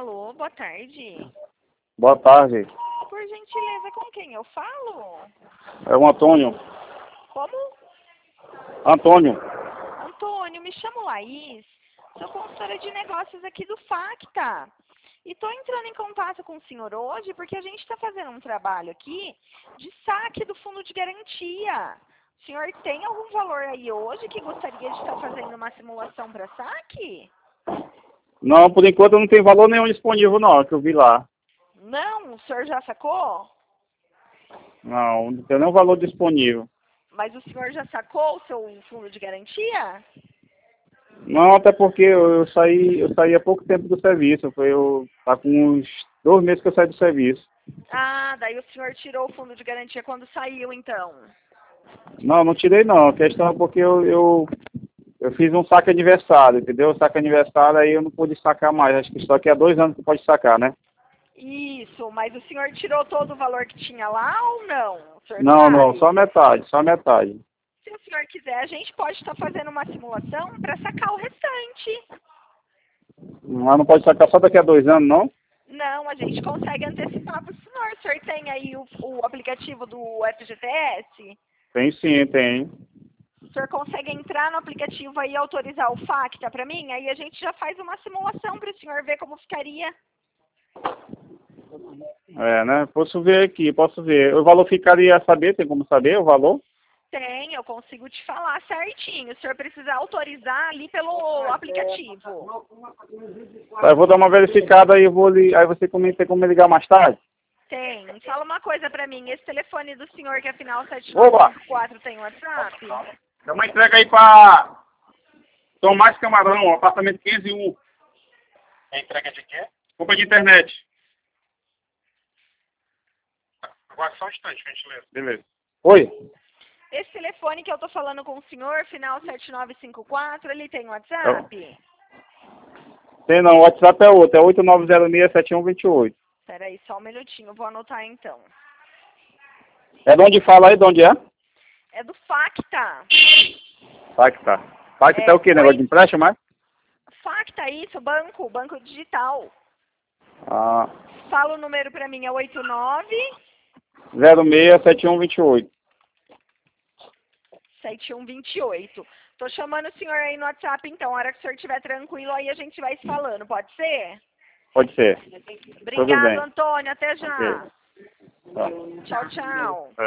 Alô, boa tarde. Boa tarde. Por gentileza, com quem eu falo? É o Antônio. Como? Antônio. Antônio, me chamo Laís. Sou consultora de negócios aqui do Facta. E estou entrando em contato com o senhor hoje porque a gente está fazendo um trabalho aqui de saque do fundo de garantia. O senhor tem algum valor aí hoje que gostaria de estar fazendo uma simulação para saque? Não, por enquanto não tem valor nenhum disponível não, que eu vi lá. Não, o senhor já sacou? Não tem nenhum valor disponível. Mas o senhor já sacou o seu fundo de garantia? Não, até porque eu saí há pouco tempo do serviço. Tá com uns 2 meses que eu saí do serviço. Ah, daí o senhor tirou o fundo de garantia quando saiu, então. Não tirei não. A questão é porque eu fiz um saque aniversário, entendeu? Saque aniversário aí eu não pude sacar mais. Acho que só que há 2 anos que pode sacar, né? Isso, mas o senhor tirou todo o valor que tinha lá ou não? O senhor Não, sabe? só metade. Se o senhor quiser, a gente pode estar fazendo uma simulação para sacar o restante. Mas não pode sacar só daqui a 2 anos, não? Não, a gente consegue antecipar para o senhor. O senhor tem aí o aplicativo do FGTS? Tem sim, tem. O senhor consegue entrar no aplicativo aí e autorizar o Facta para mim? Aí a gente já faz uma simulação para o senhor ver como ficaria. É, né? Posso ver aqui, posso ver. O valor ficaria a saber, tem como saber o valor? Tem, eu consigo te falar certinho. O senhor precisa autorizar ali pelo aplicativo. Tá, eu vou dar uma verificada e aí você tem como me ligar mais tarde? Tem. Fala uma coisa pra mim. Esse telefone do senhor que é final Opa! 7954 tem WhatsApp? Dá uma entrega aí pra Tomás Camarão, apartamento 501. É entrega de quê? Compra de internet. Agora só um instante, gentileza. Beleza. Oi? Esse telefone que eu tô falando com o senhor, final 7954, ele tem WhatsApp? Tem não, o WhatsApp é outro, é 89067128. Espera aí, só um minutinho, vou anotar então. É de onde fala aí, de onde é? É do Facta. Facta. Facta é o quê? Negócio de empréstimo, é? Facta, isso, banco digital. Ah, Fala o número pra mim, é 89 067128. 7128. Tô chamando o senhor aí no WhatsApp, então. A hora que o senhor estiver tranquilo, aí a gente vai se falando. Pode ser? Pode ser. Tudo Obrigado, bem. Antônio. Até já. Ok. Tá. Tchau, tchau.